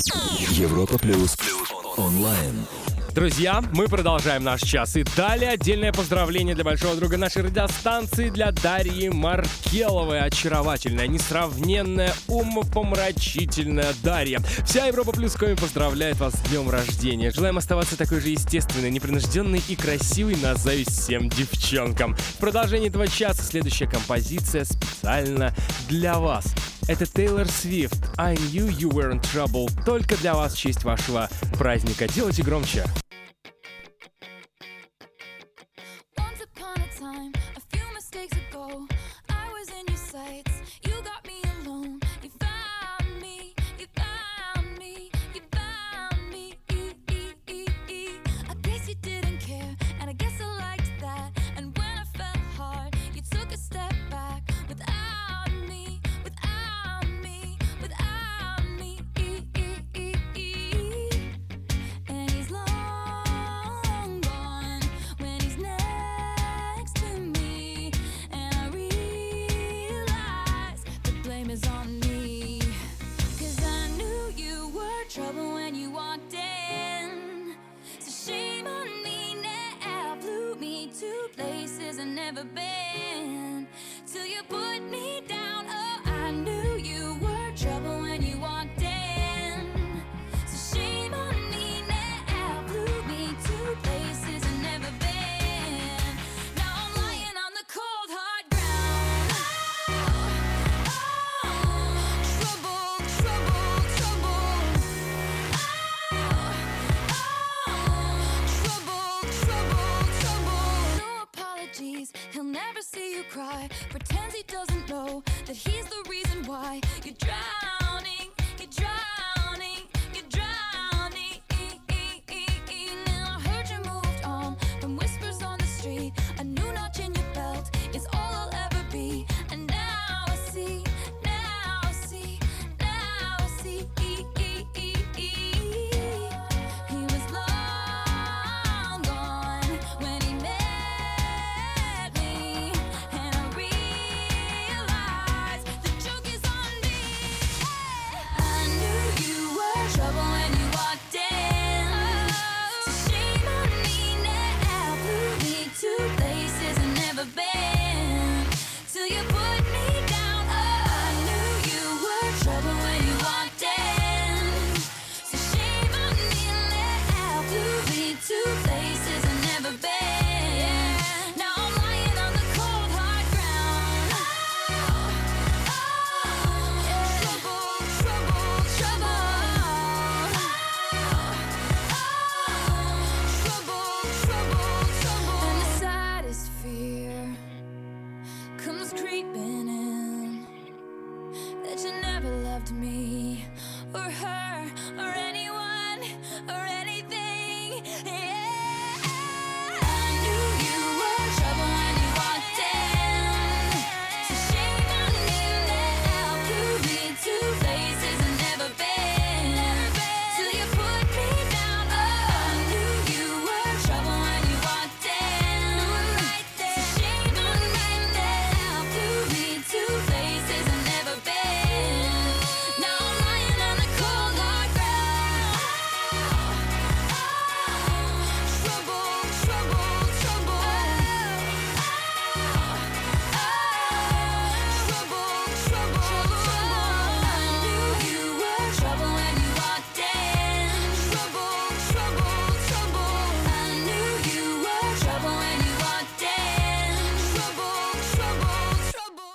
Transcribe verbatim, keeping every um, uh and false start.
Европа плюс онлайн. Друзья, мы продолжаем наш час. И далее отдельное поздравление для большого друга нашей радиостанции, для Дарьи Маркеловой. Очаровательная, несравненная, умопомрачительная Дарья. Вся Европа Плюс Коми поздравляет вас с днем рождения. Желаем оставаться такой же естественной, непринужденной и красивой на зависть всем девчонкам. В продолжении этого часа следующая композиция специально для вас. Это Тейлор Свифт. I knew you were in trouble. Только для вас в честь вашего праздника. Делайте громче. Never been